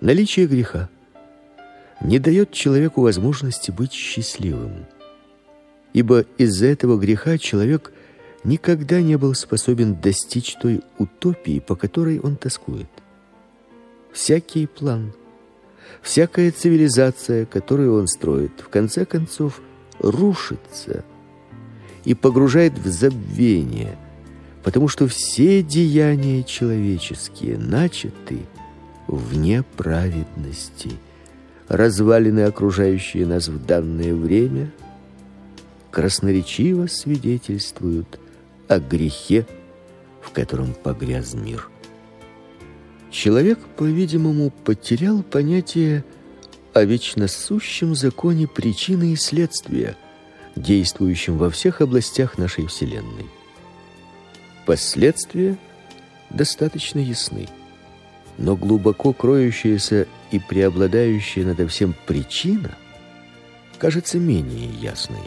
Наличие греха не дает человеку возможности быть счастливым, ибо из-за этого греха человек никогда не был способен достичь той утопии, по которой он тоскует. Всякий план, всякая цивилизация, которую он строит, в конце концов рушится и погружает в забвение, потому что все деяния человеческие начаты вне праведности. Развалины, окружающие нас в данное время, красноречиво свидетельствуют о грехе, в котором погряз мир. Человек, по-видимому, потерял понятие о вечно сущем законе причины и следствия, действующем во всех областях нашей Вселенной. Последствия достаточно ясны, но глубоко кроющаяся и преобладающая над всем причина кажется менее ясной.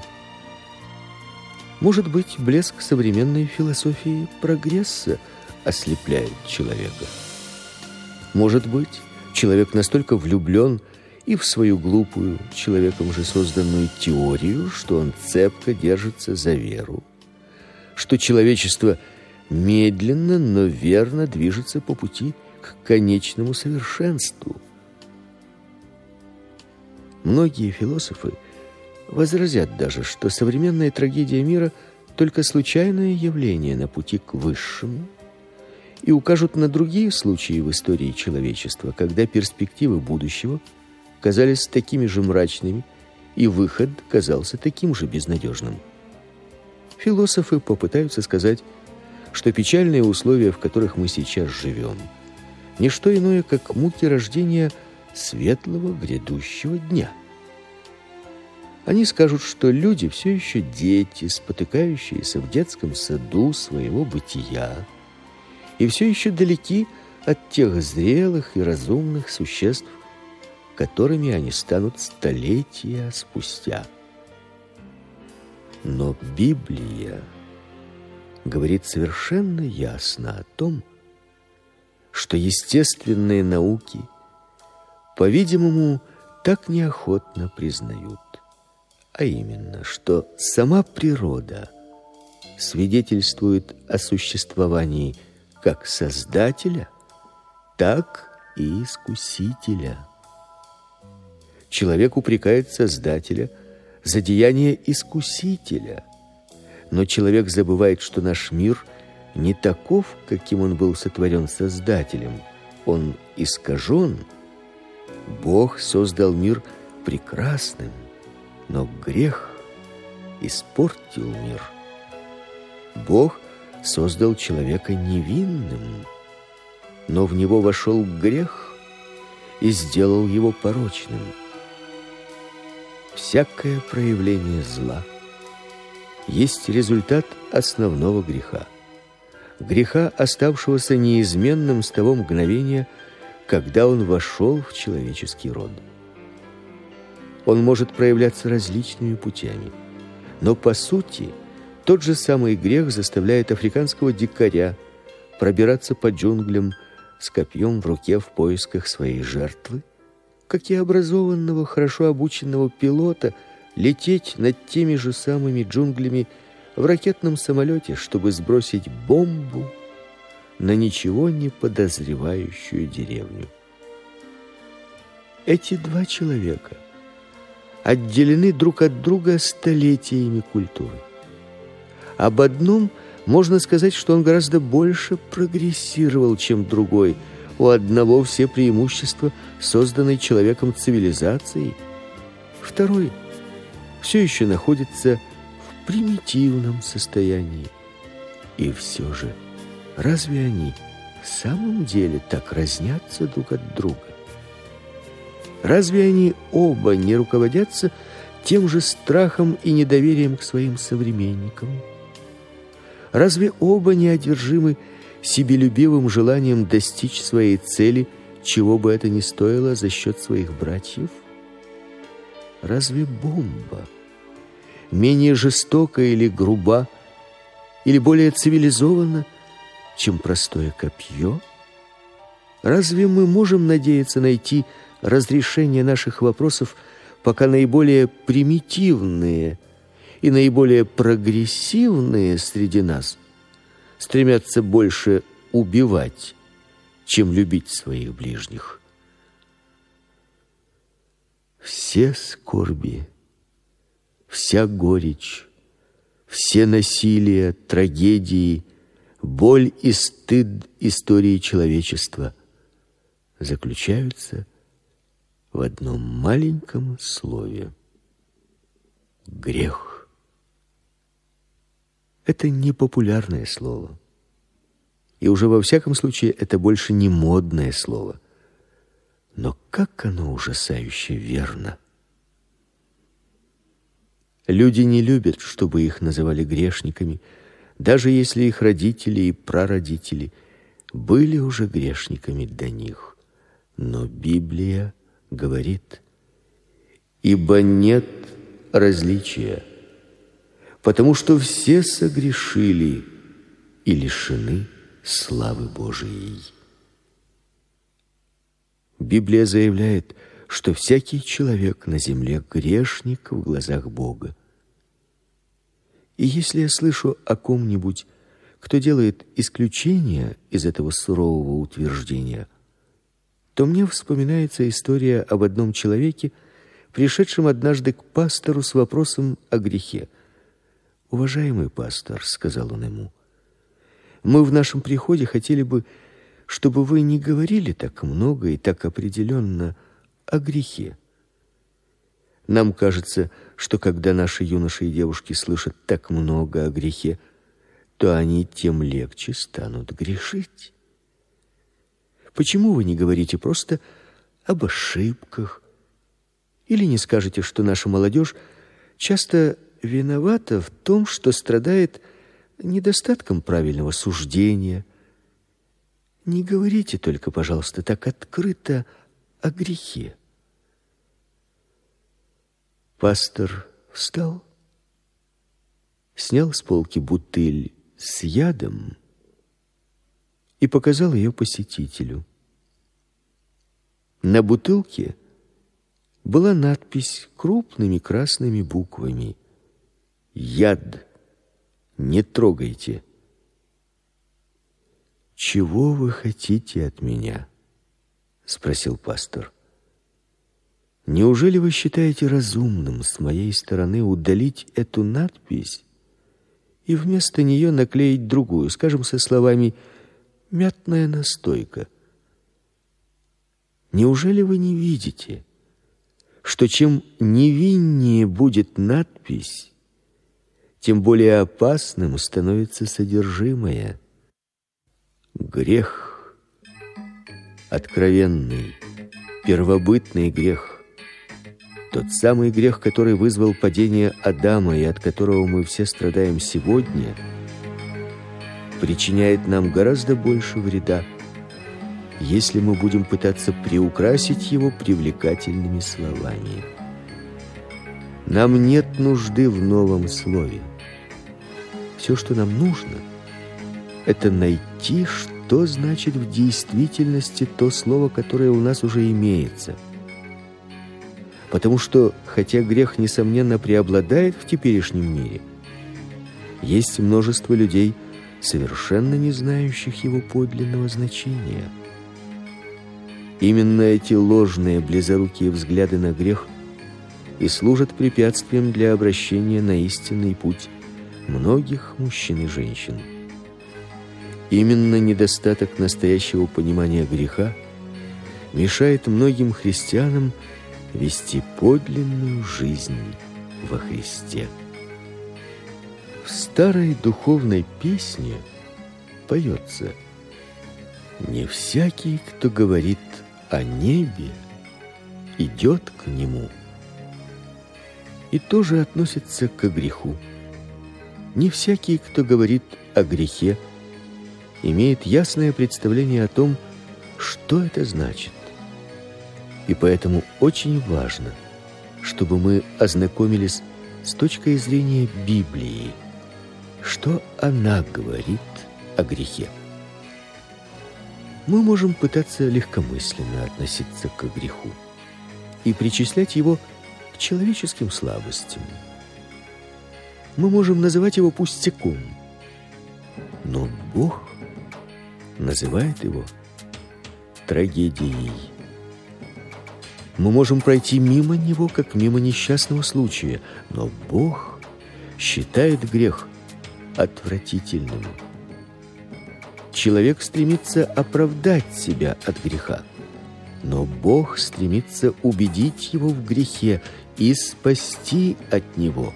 Может быть, блеск современной философии прогресса ослепляет человека. Может быть, человек настолько влюблен и в свою глупую, человеком же созданную теорию, что он цепко держится за веру, что человечество медленно, но верно движется по пути к конечному совершенству. Многие философы возразят даже, что современная трагедия мира только случайное явление на пути к высшему, и укажут на другие случаи в истории человечества, когда перспективы будущего казались такими же мрачными, и выход казался таким же безнадежным. Философы попытаются сказать, что печальные условия, в которых мы сейчас живем, не что иное, как муки рождения светлого грядущего дня. Они скажут, что люди все еще дети, спотыкающиеся в детском саду своего бытия, и все еще далеки от тех зрелых и разумных существ, которыми они станут столетия спустя. Но Библия говорит совершенно ясно о том, что естественные науки, по-видимому, так неохотно признают, а именно, что сама природа свидетельствует о существовании как Создателя, так и Искусителя. Человек упрекает Создателя за деяние Искусителя, но человек забывает, что наш мир не таков, каким он был сотворен Создателем. Он искажен. Бог создал мир прекрасным, но грех испортил мир. Бог создал человека невинным, но в него вошел грех и сделал его порочным. Всякое проявление зла есть результат основного греха. Греха, оставшегося неизменным с того мгновения, когда он вошел в человеческий род. Он может проявляться различными путями, но по сути тот же самый грех заставляет африканского дикаря пробираться по джунглям с копьем в руке в поисках своей жертвы, как и образованного, хорошо обученного пилота лететь над теми же самыми джунглями в ракетном самолете, чтобы сбросить бомбу на ничего не подозревающую деревню. Эти два человека отделены друг от друга столетиями культуры. Об одном можно сказать, что он гораздо больше прогрессировал, чем другой. У одного все преимущества созданной человеком цивилизации, второй все еще находится в примитивном состоянии. И все же, разве они в самом деле так разнятся друг от друга? Разве они оба не руководятся тем же страхом и недоверием к своим современникам? Разве оба не одержимы себелюбивым желанием достичь своей цели, чего бы это ни стоило, за счет своих братьев? Разве бомба менее жестока или груба, или более цивилизована, чем простое копье? Разве мы можем надеяться найти разрешение наших вопросов, пока наиболее примитивные и наиболее прогрессивные среди нас стремятся больше убивать, чем любить своих ближних? Все скорби, вся горечь, все насилия, трагедии, боль и стыд истории человечества заключаются в одном маленьком слове — грех. Это не популярное слово. И уже во всяком случае это больше не модное слово. Но как оно ужасающе верно! Люди не любят, чтобы их называли грешниками, даже если их родители и прародители были уже грешниками до них. Но Библия говорит: «Ибо нет различия, потому что все согрешили и лишены славы Божией». Библия заявляет, что всякий человек на земле грешник в глазах Бога. И если я слышу о ком-нибудь, кто делает исключение из этого сурового утверждения, то мне вспоминается история об одном человеке, пришедшем однажды к пастору с вопросом о грехе. «Уважаемый пастор, — сказал он ему, — мы в нашем приходе хотели бы, чтобы вы не говорили так много и так определенно о грехе. Нам кажется, что когда наши юноши и девушки слышат так много о грехе, то они тем легче станут грешить. Почему вы не говорите просто об ошибках? Или не скажете, что наша молодежь часто виновата в том, что страдает недостатком правильного суждения? Не говорите только, пожалуйста, так открыто о грехе». Пастор встал, снял с полки бутыль с ядом и показал ее посетителю. На бутылке была надпись крупными красными буквами: «Яд, не трогайте». «Чего вы хотите от меня?» — спросил пастор. «Неужели вы считаете разумным с моей стороны удалить эту надпись и вместо нее наклеить другую, скажем, со словами «мятная настойка»? Неужели вы не видите, что чем невиннее будет надпись, тем более опасным становится содержимое? Грех, откровенный, первобытный грех, тот самый грех, который вызвал падение Адама и от которого мы все страдаем сегодня, причиняет нам гораздо больше вреда, если мы будем пытаться приукрасить его привлекательными словами. Нам нет нужды в новом слове. Все, что нам нужно, это найти, что значит в действительности то слово, которое у нас уже имеется. Потому что, хотя грех, несомненно, преобладает в теперешнем мире, есть множество людей, совершенно не знающих его подлинного значения. Именно эти ложные, близорукие взгляды на грех и служат препятствием для обращения на истинный путь многих мужчин и женщин. Именно недостаток настоящего понимания греха мешает многим христианам вести подлинную жизнь во Христе. В старой духовной песне поется: «Не всякий, кто говорит о небе, идет к нему». И тоже относится к греху. Не всякий, кто говорит о грехе, имеет ясное представление о том, что это значит. И поэтому очень важно, чтобы мы ознакомились с точкой зрения Библии, что она говорит о грехе. Мы можем пытаться легкомысленно относиться к греху и причислять его к человеческим слабостям. Мы можем называть его пустяком, но Бог называет его трагедией. Мы можем пройти мимо него, как мимо несчастного случая, но Бог считает грех отвратительным. Человек стремится оправдать себя от греха, но Бог стремится убедить его в грехе и спасти от него.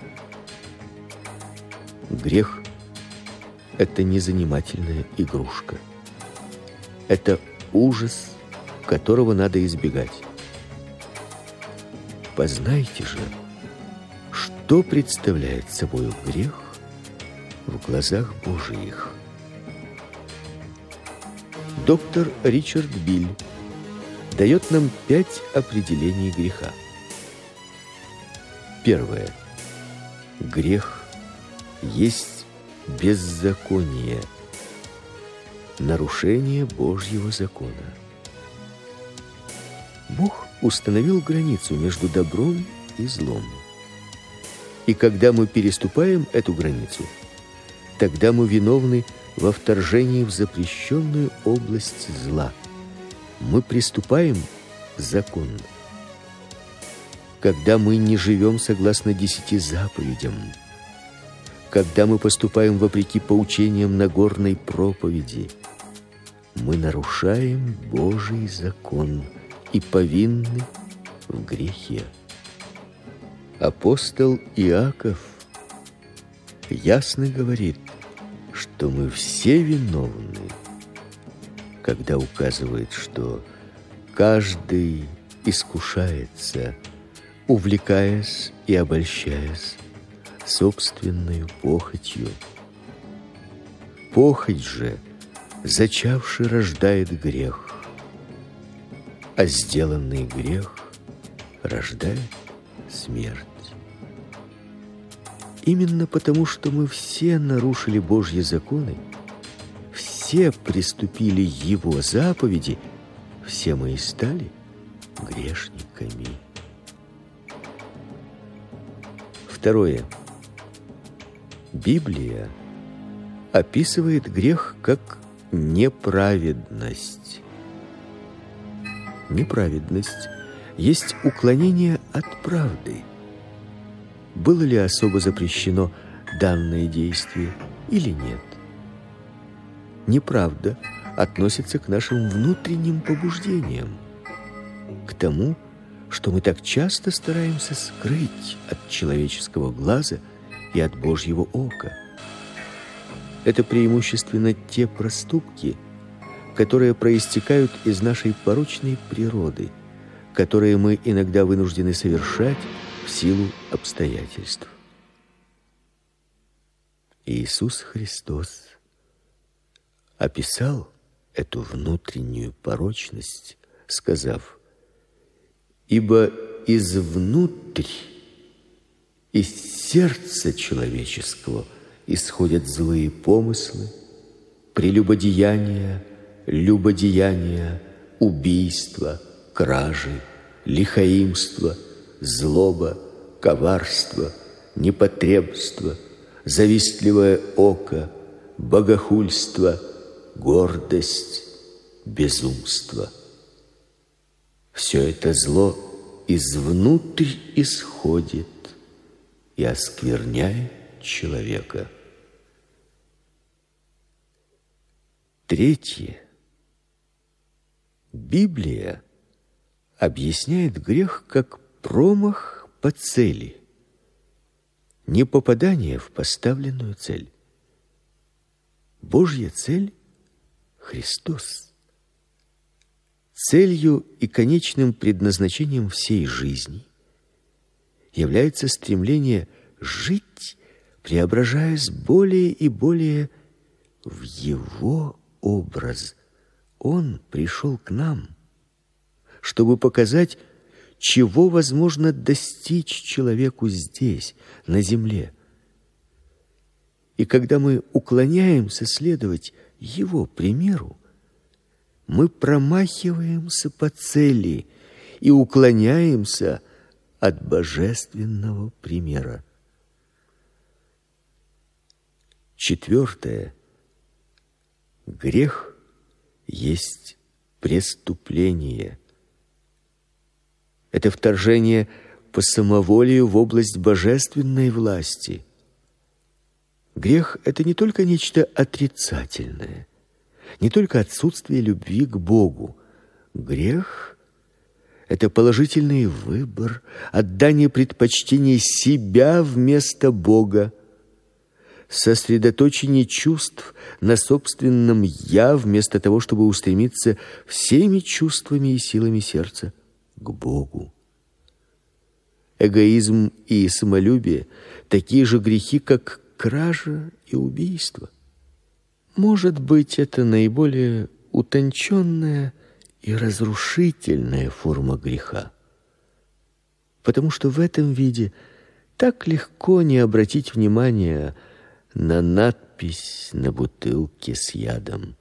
Грех – это не занимательная игрушка. Это ужас, которого надо избегать. Познайте же, что представляет собой грех в глазах Божиих. Доктор Ричард Биль дает нам 5 определений греха. Первое. Грех есть беззаконие, нарушение Божьего закона. Бог установил границу между добром и злом. И когда мы переступаем эту границу, тогда мы виновны во вторжении в запрещенную область зла. Мы приступаем закон. Когда мы не живем согласно 10 заповедям, когда мы поступаем вопреки поучениям Нагорной проповеди, мы нарушаем Божий закон и повинны в грехе. Апостол Иаков ясно говорит, что мы все виновны, когда указывает, что каждый искушается, увлекаясь и обольщаясь собственною похотью. Похоть же, зачавший, рождает грех, а сделанный грех рождает смерть. Именно потому, что мы все нарушили Божьи законы, все приступили Его заповеди, все мы и стали грешниками. Второе. Библия описывает грех как неправедность. Неправедность есть уклонение от правды. Было ли особо запрещено данное действие или нет? Неправда относится к нашим внутренним побуждениям, к тому, что мы так часто стараемся скрыть от человеческого глаза и от Божьего ока. Это преимущественно те проступки, которые проистекают из нашей порочной природы, которые мы иногда вынуждены совершать в силу обстоятельств. Иисус Христос описал эту внутреннюю порочность, сказав: «Ибо извнутрь, из сердца человеческого исходят злые помыслы, прелюбодеяния, любодеяния, убийства, кражи, лихоимство, злоба, коварство, непотребство, завистливое око, богохульство, гордость, безумство. Все это зло извнутрь исходит и оскверняет человека». Третье. Библия объясняет грех как промах по цели, не попадание в поставленную цель. Божья цель – Христос. Целью и конечным предназначением всей жизни является стремление жить, преображаясь более и более в Его образ. Он пришел к нам, чтобы показать, чего возможно достичь человеку здесь, на земле. И когда мы уклоняемся следовать Его примеру, мы промахиваемся по цели и уклоняемся от божественного примера. Четвертое. Грех есть преступление. Это вторжение по самоволию в область божественной власти. Грех – это не только нечто отрицательное, не только отсутствие любви к Богу. Грех – это положительный выбор, отдание предпочтения себя вместо Бога, сосредоточение чувств на собственном «я» вместо того, чтобы устремиться всеми чувствами и силами сердца к Богу. Эгоизм и самолюбие – такие же грехи, как кража и убийство. Может быть, это наиболее утонченная и разрушительная форма греха, потому что в этом виде так легко не обратить внимания на надпись на бутылке с ядом.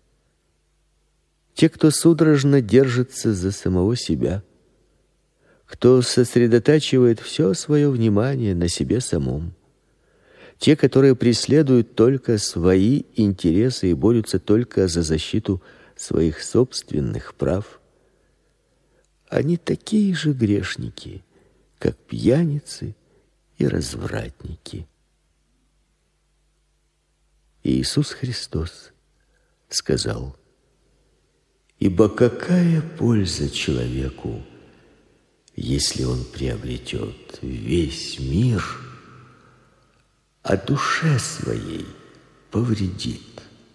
Те, кто судорожно держится за самого себя, кто сосредотачивает все свое внимание на себе самом, те, которые преследуют только свои интересы и борются только за защиту своих собственных прав, они такие же грешники, как пьяницы и развратники. Иисус Христос сказал: «Ибо какая польза человеку, если он приобретет весь мир, а душе своей повредит?»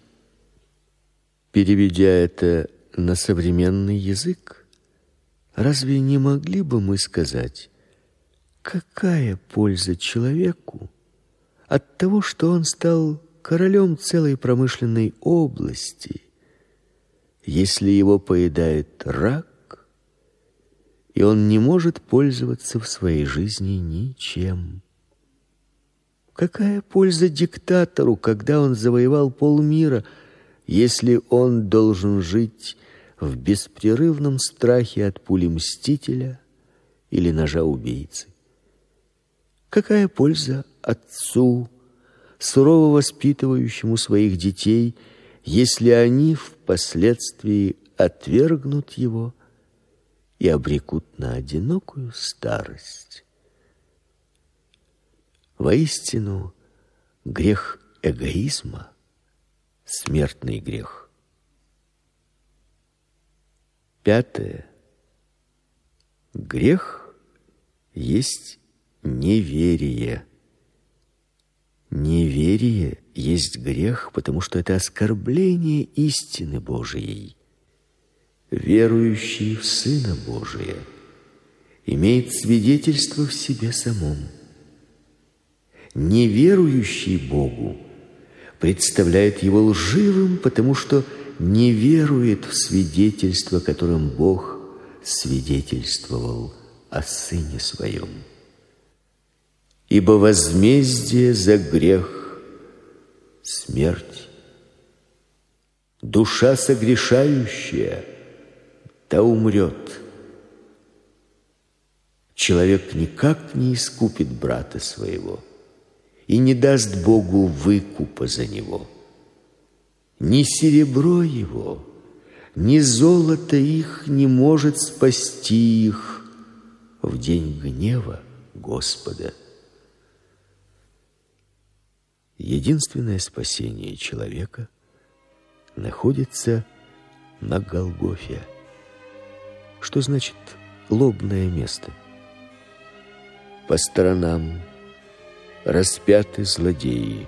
Переведя это на современный язык, разве не могли бы мы сказать: какая польза человеку от того, что он стал королем целой промышленной области, если его поедает рак, и он не может пользоваться в своей жизни ничем? Какая польза диктатору, когда он завоевал полмира, если он должен жить в беспрерывном страхе от пули мстителя или ножа убийцы? Какая польза отцу, сурово воспитывающему своих детей, если они впоследствии отвергнут его и обрекут на одинокую старость? Воистину, грех эгоизма – смертный грех. Пятое. Грех есть неверие. Неверие есть грех, потому что это оскорбление истины Божией. Верующий в Сына Божия имеет свидетельство в себе самом. Неверующий Богу представляет его лживым, потому что не верует в свидетельство, которым Бог свидетельствовал о Сыне Своем. Ибо возмездие за грех – смерть. Душа согрешающая, та умрет. Человек никак не искупит брата своего и не даст Богу выкупа за него. Ни серебро его, ни золото их не может спасти их в день гнева Господа. Единственное спасение человека находится на Голгофе. Что значит лобное место? По сторонам распяты злодеи,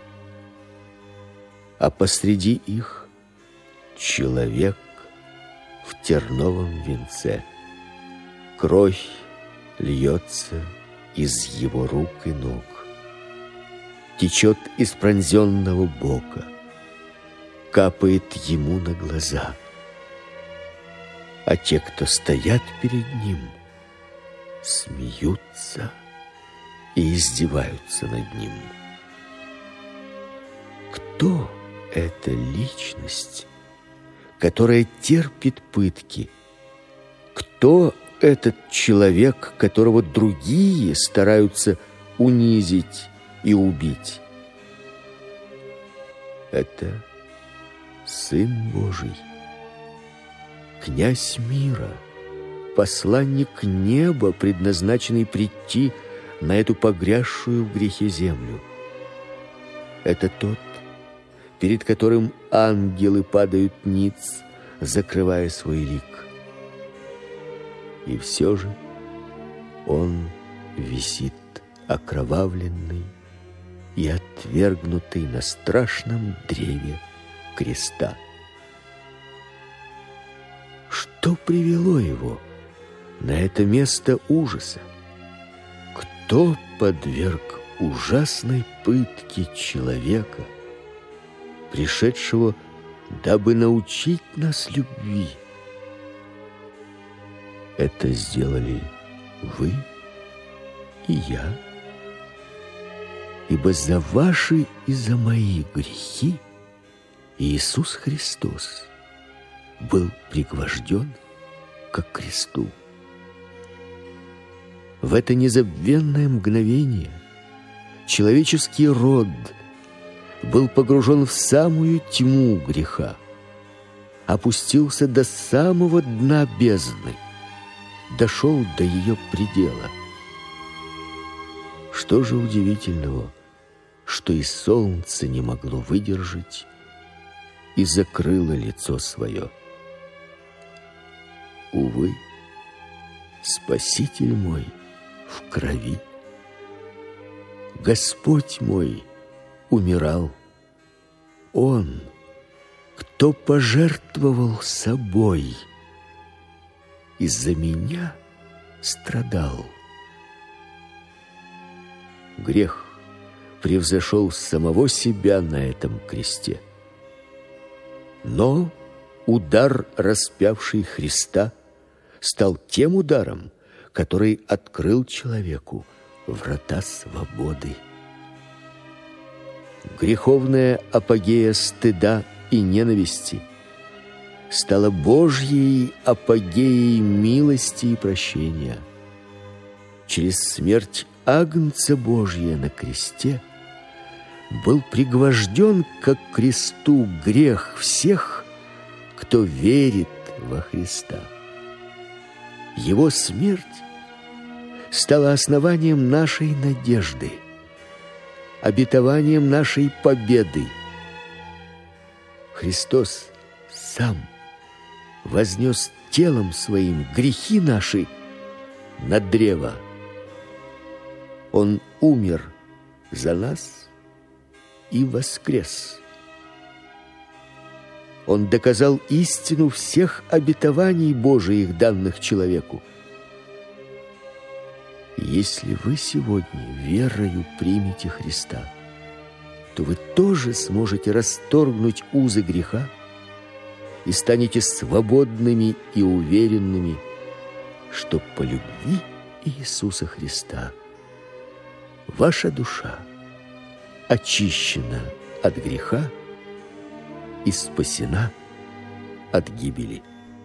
а посреди их человек в терновом венце. Кровь льется из его рук и ног, течет из пронзенного бока, капает ему на глаза. А те, кто стоят перед ним, смеются и издеваются над ним. Кто эта личность, которая терпит пытки? Кто этот человек, которого другие стараются унизить и убить? Это Сын Божий, князь мира, посланник неба, предназначенный прийти на эту погрязшую в грехе землю. Это тот, перед которым ангелы падают ниц, закрывая свой лик. И все же он висит окровавленный и отвергнутый на страшном древе креста. Что привело его на это место ужаса? Кто подверг ужасной пытке человека, пришедшего, дабы научить нас любви? Это сделали вы и я, ибо за ваши и за мои грехи Иисус Христос был пригвожден ко кресту. В это незабвенное мгновение человеческий род был погружен в самую тьму греха, опустился до самого дна бездны, дошел до ее предела. Что же удивительного, что и солнце не могло выдержать и закрыло лицо свое? Увы, Спаситель мой в крови, Господь мой умирал. Он, кто пожертвовал собой, из-за меня страдал. Грех превзошел самого себя на этом кресте. Но удар распявший Христа стал тем ударом, который открыл человеку врата свободы. Греховная апогея стыда и ненависти стала Божьей апогеей милости и прощения. Через смерть Агнца Божия на кресте был пригвожден к кресту грех всех, кто верит во Христа. Его смерть стала основанием нашей надежды, обетованием нашей победы. Христос сам вознес телом своим грехи наши на древо. Он умер за нас и воскрес. Он доказал истину всех обетований Божиих, данных человеку. Если вы сегодня верою примете Христа, то вы тоже сможете расторгнуть узы греха и станете свободными и уверенными, что по любви Иисуса Христа ваша душа очищена от греха и спасена от гибели.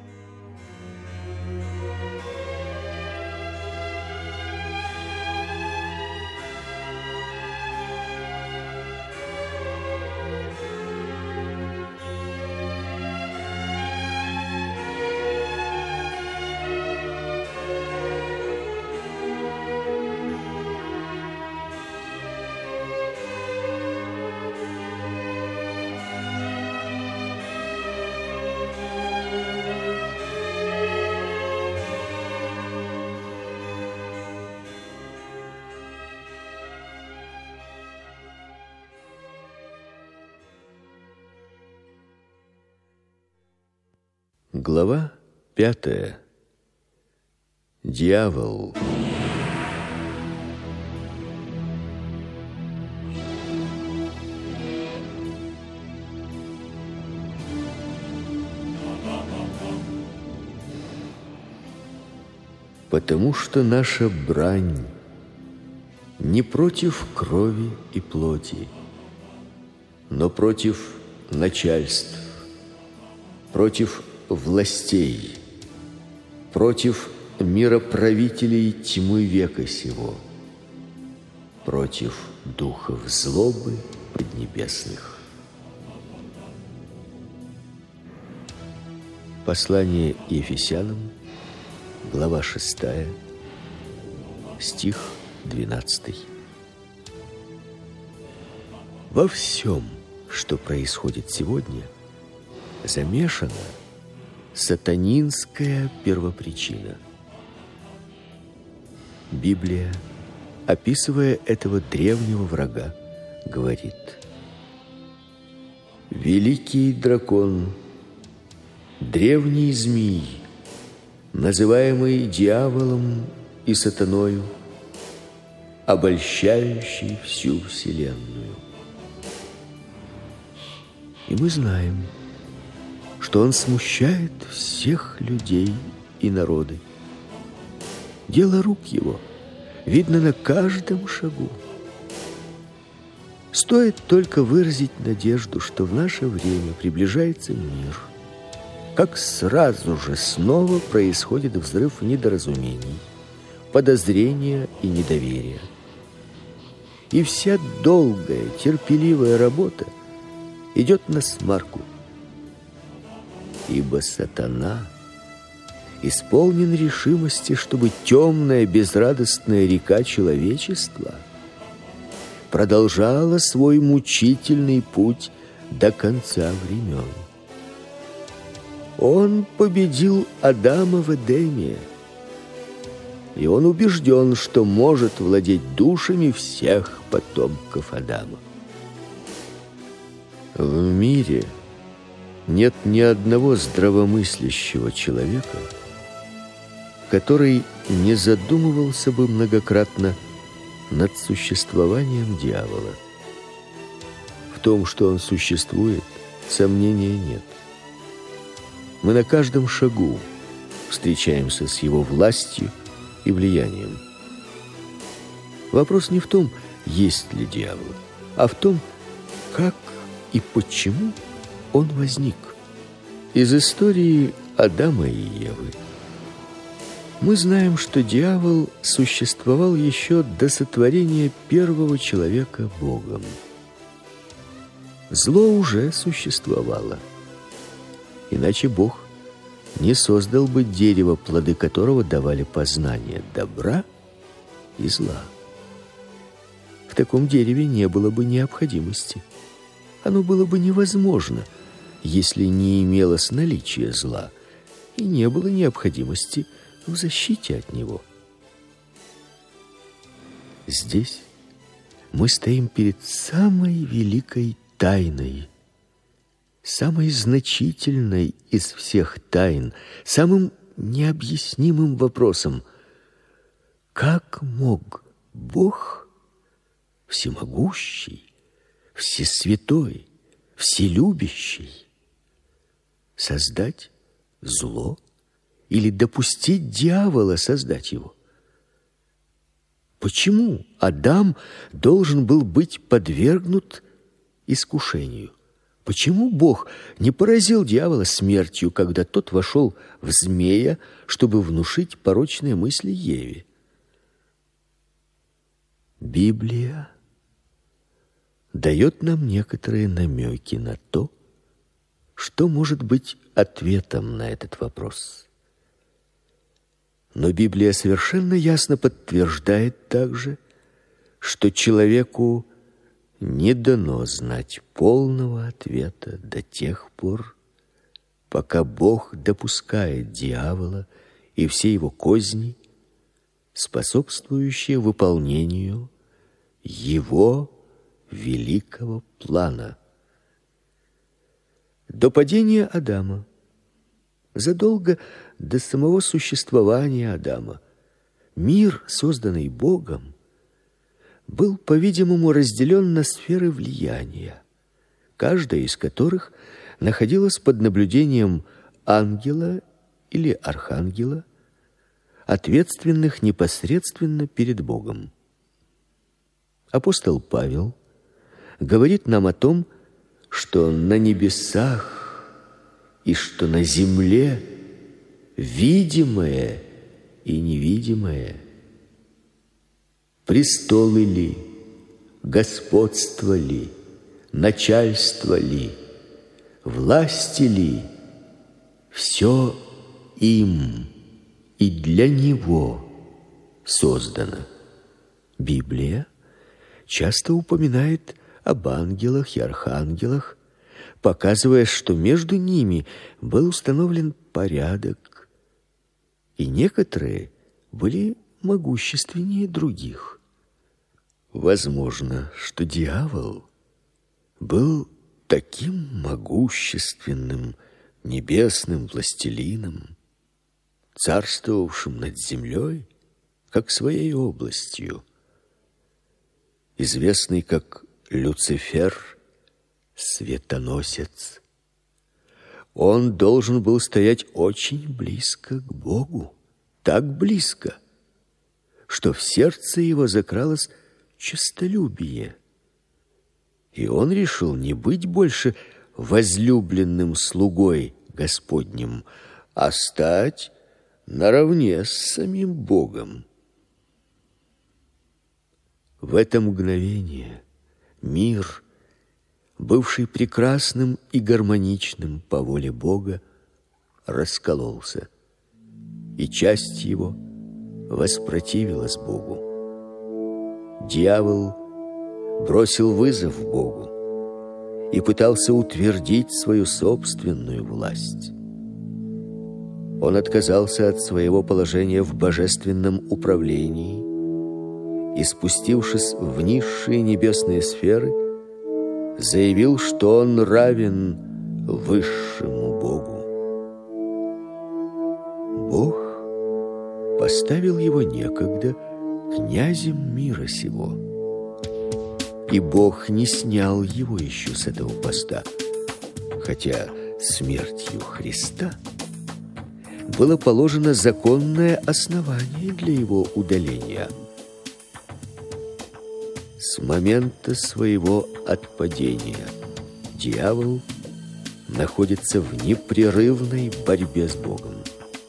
Глава 5. Дьявол. Потому что наша брань не против крови и плоти, но против начальств, против властей, против мироправителей тьмы века сего, против духов злобы поднебесных. Послание Ефесянам, глава 6, стих 12. Во всем, что происходит сегодня, замешана сатанинская первопричина. Библия, описывая этого древнего врага, говорит: «Великий дракон, древний змей, называемый дьяволом и сатаною, обольщающий всю вселенную». И мы знаем, что он смущает всех людей и народы. Дело рук его видно на каждом шагу. Стоит только выразить надежду, что в наше время приближается мир, как сразу же снова происходит взрыв недоразумений, подозрения и недоверия. И вся долгая, терпеливая работа идет насмарку. Ибо сатана исполнен решимости, чтобы темная, безрадостная река человечества продолжала свой мучительный путь до конца времен. Он победил Адама в Эдеме, и он убежден, что может владеть душами всех потомков Адама. В мире нет ни одного здравомыслящего человека, который не задумывался бы многократно над существованием дьявола. В том, что он существует, сомнения нет. Мы на каждом шагу встречаемся с его властью и влиянием. Вопрос не в том, есть ли дьявол, а в том, как и почему он возник. Из истории Адама и Евы мы знаем, что дьявол существовал еще до сотворения первого человека Богом. Зло уже существовало. Иначе Бог не создал бы дерево, плоды которого давали познание добра и зла. В таком дереве не было бы необходимости. Оно было бы невозможно, если не имелось наличия зла, и не было необходимости в защите от него. Здесь мы стоим перед самой великой тайной, самой значительной из всех тайн, самым необъяснимым вопросом: как мог Бог, всемогущий, всесвятой, вселюбящий, создать зло или допустить дьявола создать его? Почему Адам должен был быть подвергнут искушению? Почему Бог не поразил дьявола смертью, когда тот вошел в змея, чтобы внушить порочные мысли Еве? Библия дает нам некоторые намеки на то, что может быть ответом на этот вопрос. Но Библия совершенно ясно подтверждает также, что человеку не дано знать полного ответа до тех пор, пока Бог допускает дьявола и все его козни, способствующие выполнению его великого плана. До падения Адама, задолго до самого существования Адама, мир, созданный Богом, был, по-видимому, разделен на сферы влияния, каждая из которых находилась под наблюдением ангела или архангела, ответственных непосредственно перед Богом. Апостол Павел говорит нам о том, что на небесах и что на земле видимое и невидимое, престолы ли, господство ли, начальство ли, власти ли, все им и для него создано. Библия часто упоминает об ангелах и архангелах, показывая, что между ними был установлен порядок, и некоторые были могущественнее других. Возможно, что дьявол был таким могущественным небесным властелином, царствовавшим над землей, как своей областью, известный как Люцифер, светоносец. Он должен был стоять очень близко к Богу, так близко, что в сердце его закралось честолюбие, и он решил не быть больше возлюбленным слугой Господним, а стать наравне с самим Богом. В это мгновение мир, бывший прекрасным и гармоничным по воле Бога, раскололся, и часть его воспротивилась Богу. Дьявол бросил вызов Богу и пытался утвердить свою собственную власть. Он отказался от своего положения в божественном управлении и, спустившись в низшие небесные сферы, заявил, что он равен высшему Богу. Бог поставил его некогда князем мира сего, и Бог не снял его еще с этого поста, хотя смертью Христа было положено законное основание для его удаления. С момента своего отпадения дьявол находится в непрерывной борьбе с Богом.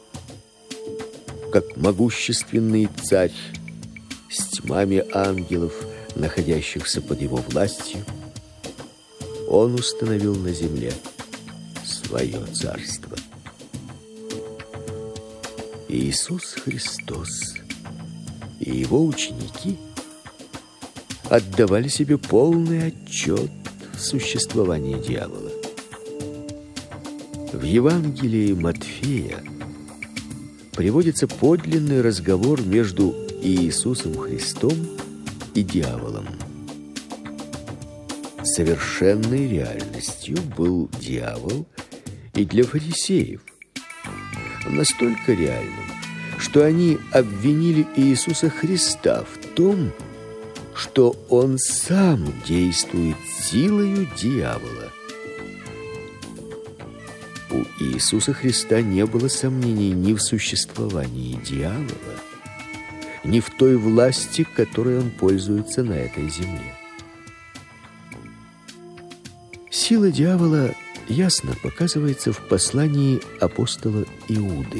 Как могущественный царь с тьмами ангелов, находящихся под его властью, он установил на земле свое царство. Иисус Христос и его ученики отдавали себе полный отчет в существовании дьявола. В Евангелии Матфея приводится подлинный разговор между Иисусом Христом и дьяволом. Совершенной реальностью был дьявол и для фарисеев, настолько реальным, что они обвинили Иисуса Христа в том, что он сам действует силою дьявола. У Иисуса Христа не было сомнений ни в существовании дьявола, ни в той власти, которой он пользуется на этой земле. Сила дьявола ясно показывается в послании апостола Иуды.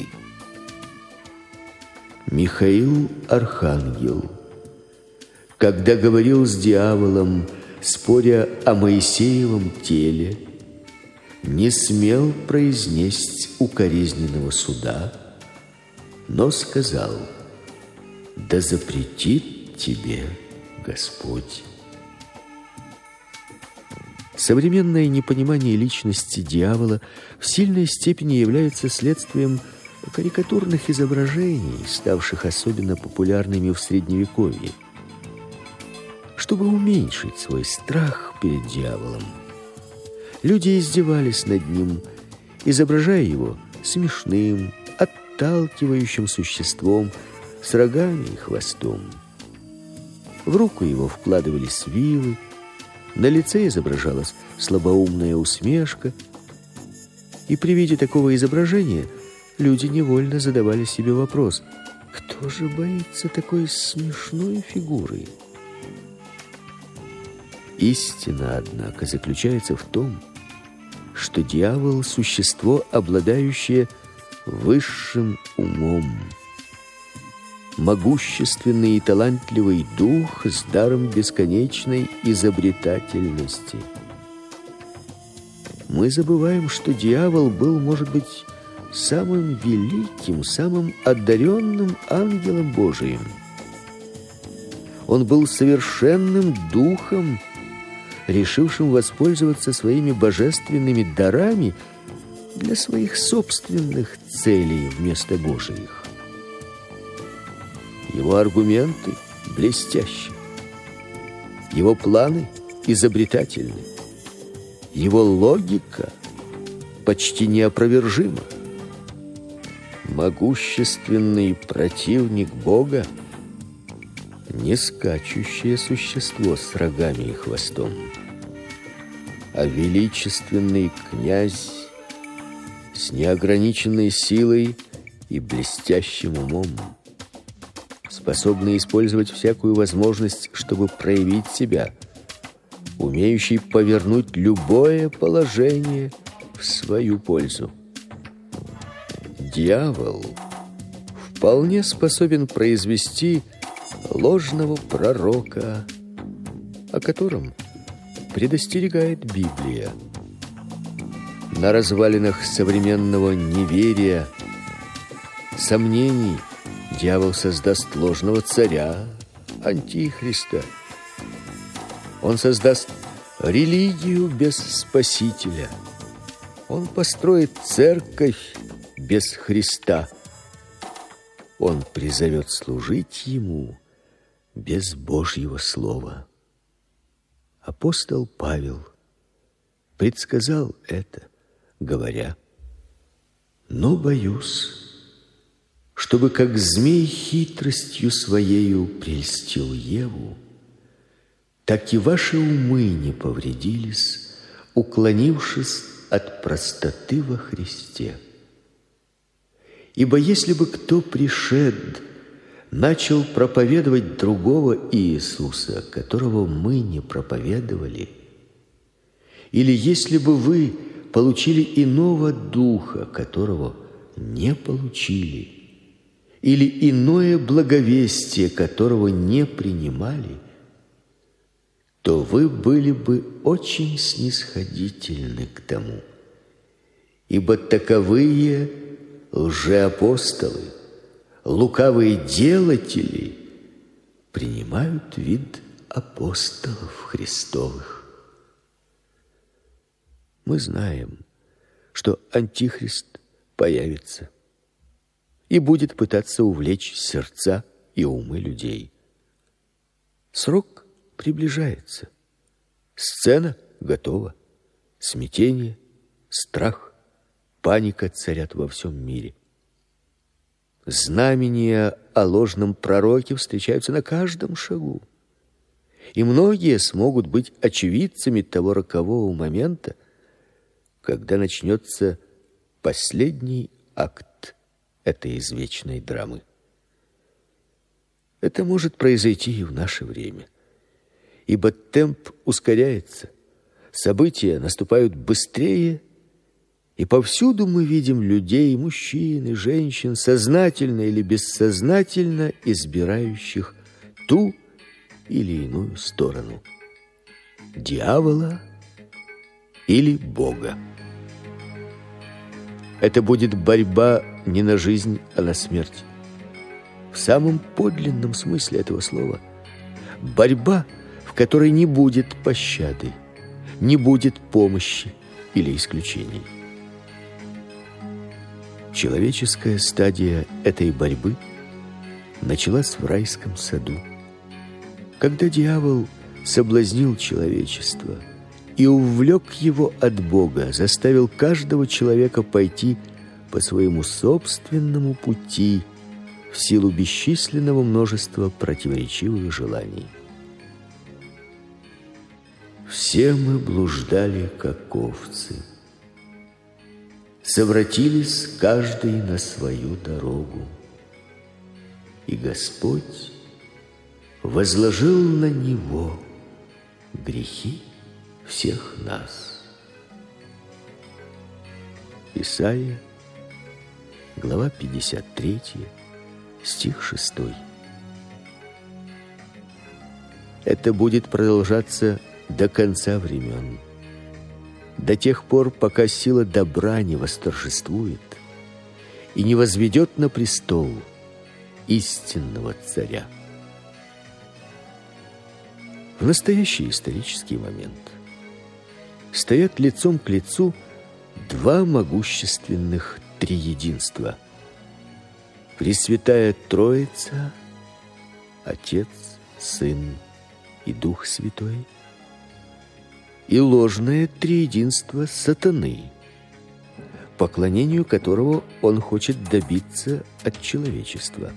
Михаил Архангел, когда говорил с дьяволом, споря о Моисеевом теле, не смел произнести укоризненного суда, но сказал: «Да запретит тебе Господь». Современное непонимание личности дьявола в сильной степени является следствием карикатурных изображений, ставших особенно популярными в Средневековье. Чтобы уменьшить свой страх перед дьяволом, люди издевались над ним, изображая его смешным, отталкивающим существом с рогами и хвостом. В руку его вкладывали свилы, на лице изображалась слабоумная усмешка, и при виде такого изображения люди невольно задавали себе вопрос: кто же боится такой смешной фигуры? Истина, однако, заключается в том, что дьявол – существо, обладающее высшим умом, могущественный и талантливый дух с даром бесконечной изобретательности. Мы забываем, что дьявол был, может быть, самым великим, самым одаренным ангелом Божиим. Он был совершенным духом, решившим воспользоваться своими божественными дарами для своих собственных целей вместо Божиих. Его аргументы блестящи, его планы изобретательны, его логика почти неопровержима. Могущественный противник Бога — не скачущее существо с рогами и хвостом, а величественный князь с неограниченной силой и блестящим умом, способный использовать всякую возможность, чтобы проявить себя, умеющий повернуть любое положение в свою пользу. Дьявол вполне способен произвести ложного пророка, о котором предостерегает Библия. На развалинах современного неверия, сомнений дьявол создаст ложного царя, антихриста. Он создаст религию без спасителя. Он построит церковь без Христа. Он призовет служить ему без Божьего слова. Апостол Павел предсказал это, говоря: «Но боюсь, чтобы как змей хитростью своею прельстил Еву, так и ваши умы не повредились, уклонившись от простоты во Христе. Ибо если бы кто пришед, начал проповедовать другого Иисуса, которого мы не проповедовали, или если бы вы получили иного духа, которого не получили, или иное благовестие, которого не принимали, то вы были бы очень снисходительны к тому, ибо таковые лжеапостолы, лукавые делатели принимают вид апостолов Христовых». Мы знаем, что антихрист появится и будет пытаться увлечь сердца и умы людей. Срок приближается. Сцена готова. Смятение, страх, паника царят во всем мире. Знамения о ложном пророке встречаются на каждом шагу. И многие смогут быть очевидцами того рокового момента, когда начнется последний акт этой извечной драмы. Это может произойти и в наше время, ибо темп ускоряется, события наступают быстрее, и повсюду мы видим людей, мужчин и женщин, сознательно или бессознательно избирающих ту или иную сторону – дьявола или Бога. Это будет борьба не на жизнь, а на смерть. В самом подлинном смысле этого слова. Борьба, в которой не будет пощады, не будет помощи или исключений. Человеческая стадия этой борьбы началась в райском саду, когда дьявол соблазнил человечество и увлек его от Бога, заставил каждого человека пойти по своему собственному пути в силу бесчисленного множества противоречивых желаний. Все мы блуждали, как овцы, совратились каждый на свою дорогу, и Господь возложил на него грехи всех нас. Исайя, глава 53, стих 6. Это будет продолжаться до конца времен, до тех пор, пока сила добра не восторжествует и не возведет на престол истинного царя. В настоящий исторический момент стоят лицом к лицу два могущественных триединства: Пресвятая Троица, Отец, Сын и Дух Святой, и ложное триединство сатаны, поклонению которого он хочет добиться от человечества.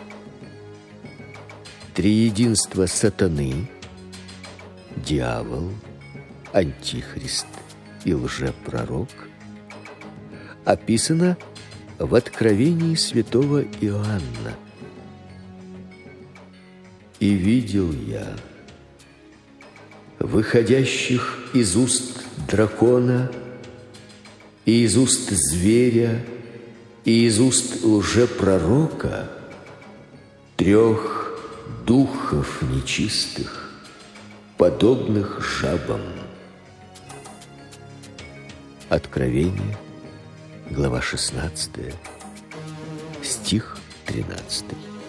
Триединство сатаны, дьявол, антихрист и лжепророк, описано в Откровении святого Иоанна. «И видел я выходящих из уст дракона, и из уст зверя, и из уст лжепророка трех духов нечистых, подобных жабам». Откровение, глава 16, стих 13.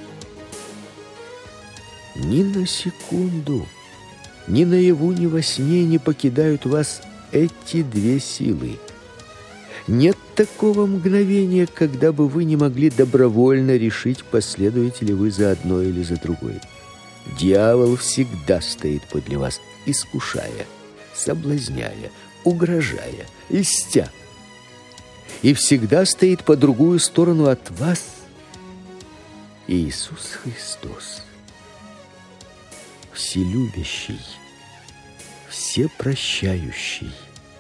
Ни на секунду, ни наяву, ни во сне не покидают вас эти две силы. Нет такого мгновения, когда бы вы не могли добровольно решить, последуете ли вы за одной или за другой. Дьявол всегда стоит подле вас, искушая, соблазняя, угрожая, льстя. И всегда стоит по другую сторону от вас Иисус Христос, вселюбящий, всепрощающий,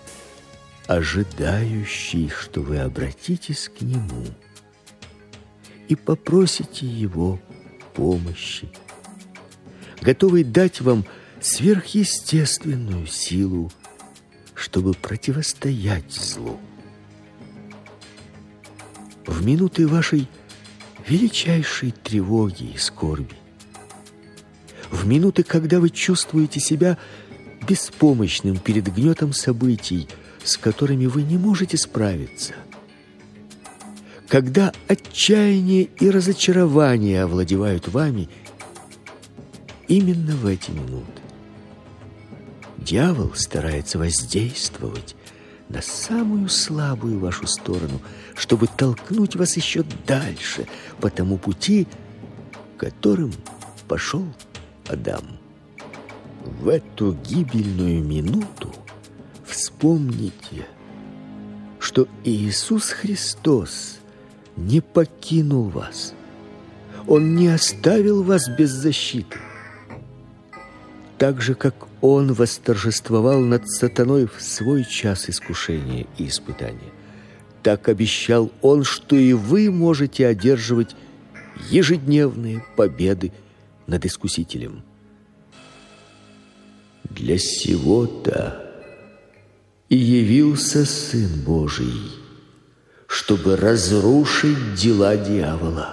ожидающий, что вы обратитесь к Нему и попросите Его помощи, готовый дать вам сверхъестественную силу, чтобы противостоять злу. В минуты вашей величайшей тревоги и скорби, в минуты, когда вы чувствуете себя беспомощным перед гнетом событий, с которыми вы не можете справиться, когда отчаяние и разочарование овладевают вами, именно в эти минуты дьявол старается воздействовать на самую слабую вашу сторону, чтобы толкнуть вас еще дальше по тому пути, которым пошел Адам. В эту гибельную минуту вспомните, что Иисус Христос не покинул вас. Он не оставил вас без защиты. Так же, как Он восторжествовал над сатаной в свой час искушения и испытания, так обещал Он, что и вы можете одерживать ежедневные победы над искусителем. Для сего-то и явился Сын Божий, чтобы разрушить дела дьявола.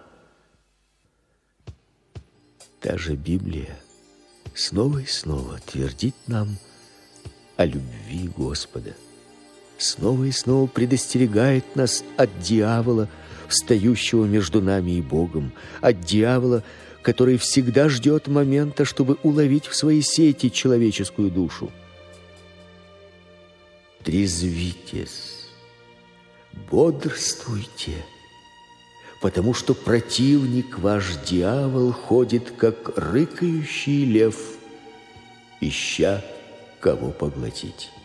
Та же Библия снова и снова твердит нам о любви Господа. Снова и снова предостерегает нас от дьявола, встающего между нами и Богом, от дьявола, который всегда ждет момента, чтобы уловить в свои сети человеческую душу. Трезвитесь, бодрствуйте, потому что противник ваш дьявол ходит, как рыкающий лев, ища кого поглотить.